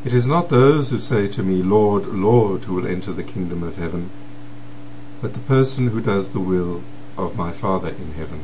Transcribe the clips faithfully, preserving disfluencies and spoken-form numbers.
It is not those who say to me, Lord, Lord, who will enter the kingdom of heaven, but the person who does the will of my Father in heaven.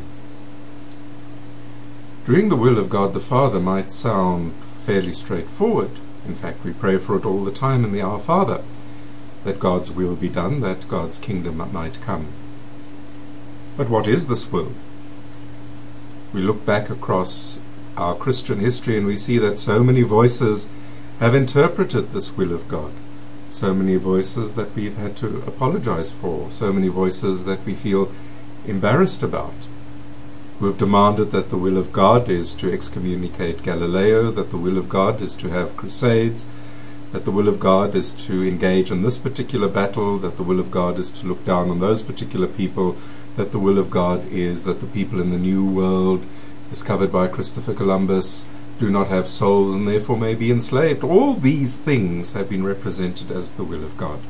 Doing the will of God the Father might sound fairly straightforward. In fact, we pray for it all the time in the Our Father, that God's will be done, that God's kingdom might come. But what is this will? We look back across our Christian history and we see that so many voices have interpreted this will of God. So many voices that we've had to apologize for, so many voices that we feel embarrassed about, who have demanded that the will of God is to excommunicate Galileo, that the will of God is to have crusades, that the will of God is to engage in this particular battle, that the will of God is to look down on those particular people, that the will of God is that the people in the New World, discovered by Christopher Columbus, do not have souls and therefore may be enslaved. All these things have been represented as the will of God.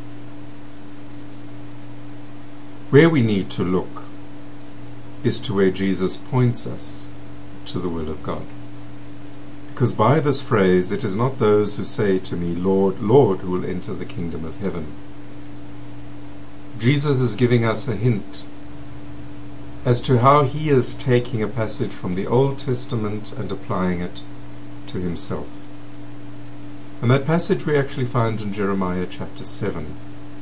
Where we need to look is to where Jesus points us to the will of God. Because by this phrase, it is not those who say to me, Lord, Lord, who will enter the kingdom of heaven. Jesus is giving us a hint as to how he is taking a passage from the Old Testament and applying it to himself. And that passage we actually find in Jeremiah chapter seven.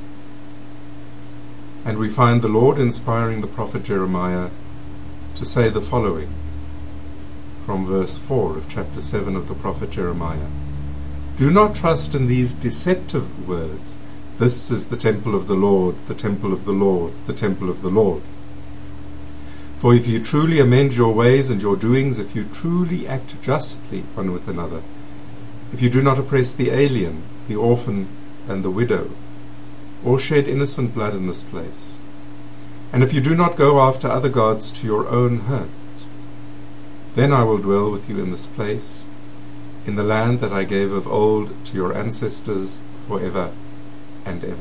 And we find the Lord inspiring the prophet Jeremiah to say the following from verse four of chapter seven of the prophet Jeremiah. Do not trust in these deceptive words. This is the temple of the Lord, the temple of the Lord, the temple of the Lord. For if you truly amend your ways and your doings, if you truly act justly one with another, if you do not oppress the alien, the orphan, and the widow, or shed innocent blood in this place, and if you do not go after other gods to your own hurt, then I will dwell with you in this place, in the land that I gave of old to your ancestors forever and ever.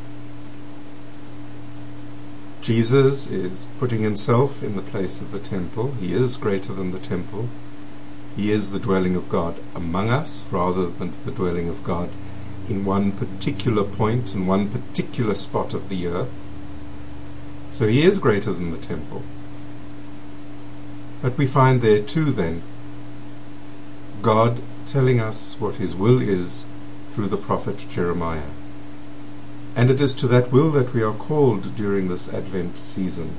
Jesus is putting himself in the place of the temple. He is greater than the temple. He is the dwelling of God among us rather than the dwelling of God in one particular point, in one particular spot of the earth. So he is greater than the temple. But we find there too then God telling us what his will is through the prophet Jeremiah. And it is to that will that we are called during this Advent season.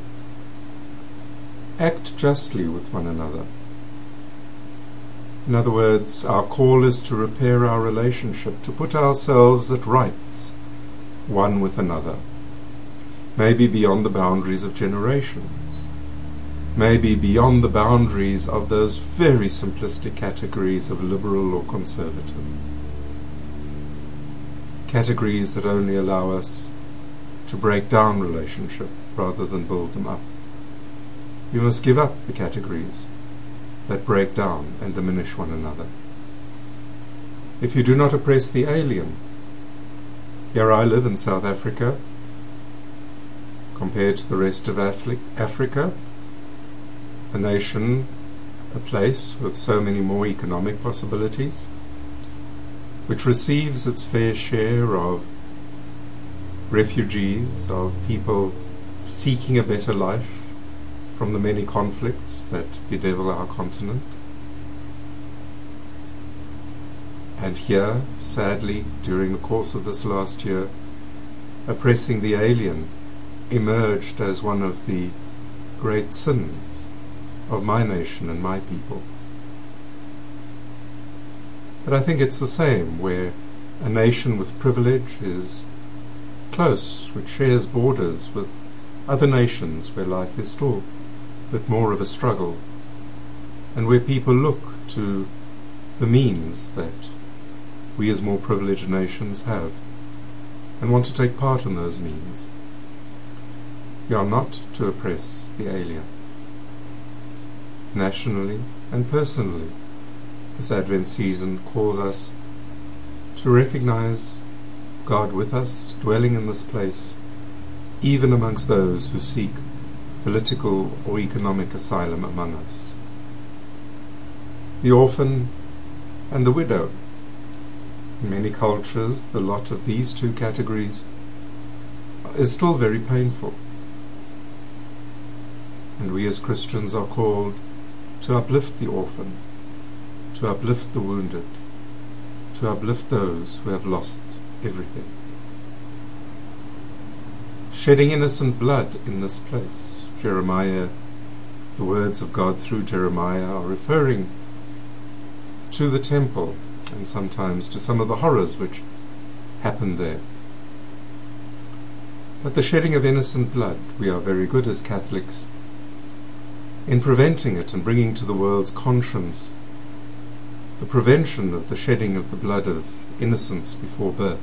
Act justly with one another. In other words, our call is to repair our relationship, to put ourselves at rights one with another. Maybe beyond the boundaries of generations. Maybe beyond the boundaries of those very simplistic categories of liberal or conservative. Categories that only allow us to break down relationship rather than build them up. We must give up the categories that break down and diminish one another. If you do not oppress the alien, here I live in South Africa, compared to the rest of Afri- Africa, a nation, a place with so many more economic possibilities, which receives its fair share of refugees, of people seeking a better life from the many conflicts that bedevil our continent. And here, sadly, during the course of this last year, oppressing the alien emerged as one of the great sins of my nation and my people. But I think it's the same where a nation with privilege is close, which shares borders with other nations where life is still a bit more of a struggle, and where people look to the means that we as more privileged nations have and want to take part in those means. We are not to oppress the alien. Nationally and personally, this Advent season calls us to recognize God with us, dwelling in this place, even amongst those who seek political or economic asylum among us. The orphan and the widow, In many cultures, the lot of these two categories is still very painful. And we as Christians are called to uplift the orphan, to uplift the wounded, to uplift those who have lost everything. Shedding innocent blood in this place. Jeremiah, the words of God through Jeremiah are referring to the temple and sometimes to some of the horrors which happened there. But the shedding of innocent blood, we are very good as Catholics in preventing it and bringing to the world's conscience the prevention of the shedding of the blood of innocence before birth.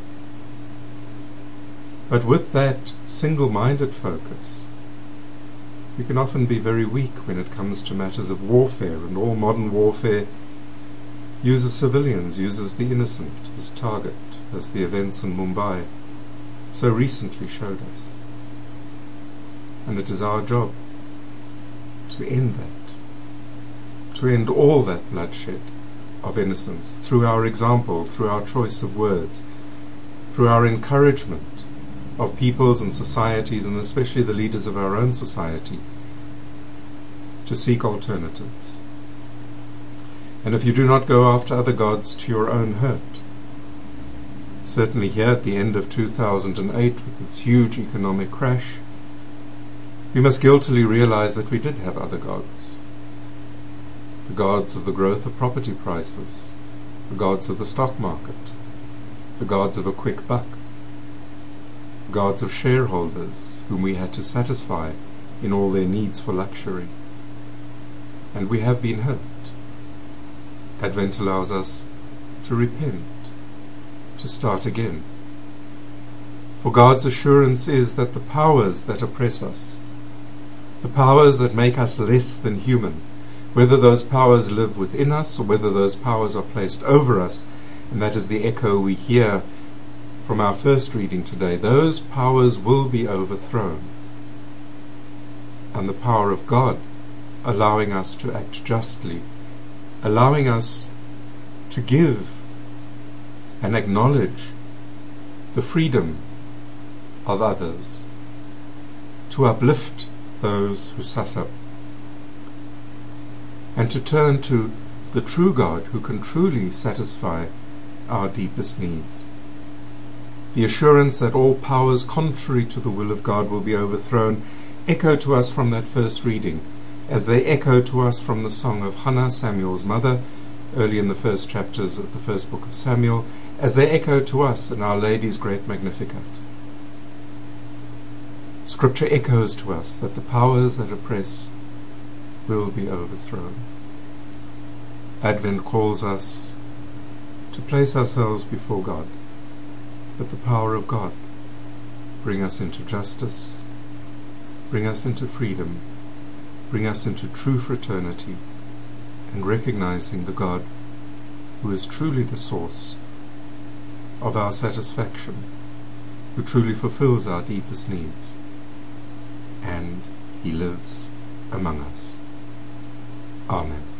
But with that single-minded focus, we can often be very weak when it comes to matters of warfare, and all modern warfare uses civilians, uses the innocent as target, as the events in Mumbai so recently showed us. And it is our job to end that, to end all that bloodshed of innocence through our example, through our choice of words, through our encouragement of peoples and societies, and especially the leaders of our own society, to seek alternatives. And if you do not go after other gods to your own hurt, certainly here at the end of two thousand eight with this huge economic crash, we must guiltily realize that we did have other gods. The gods of the growth of property prices, the gods of the stock market, the gods of a quick buck, gods of shareholders whom we had to satisfy in all their needs for luxury. And we have been hurt. Advent allows us to repent, to start again. For God's assurance is that the powers that oppress us, the powers that make us less than human, whether those powers live within us or whether those powers are placed over us, and that is the echo we hear from our first reading today, those powers will be overthrown. And the power of God allowing us to act justly, allowing us to give and acknowledge the freedom of others, to uplift those who suffer, and to turn to the true God who can truly satisfy our deepest needs. The assurance that all powers contrary to the will of God will be overthrown echo to us from that first reading, as they echo to us from the song of Hannah, Samuel's mother, early in the first chapters of the first book of Samuel, as they echo to us in Our Lady's great Magnificat. Scripture echoes to us that the powers that oppress will be overthrown. Advent calls us to place ourselves before God, let the power of God bring us into justice, bring us into freedom, bring us into true fraternity, and recognizing the God who is truly the source of our satisfaction, who truly fulfills our deepest needs, and He lives among us. Amen.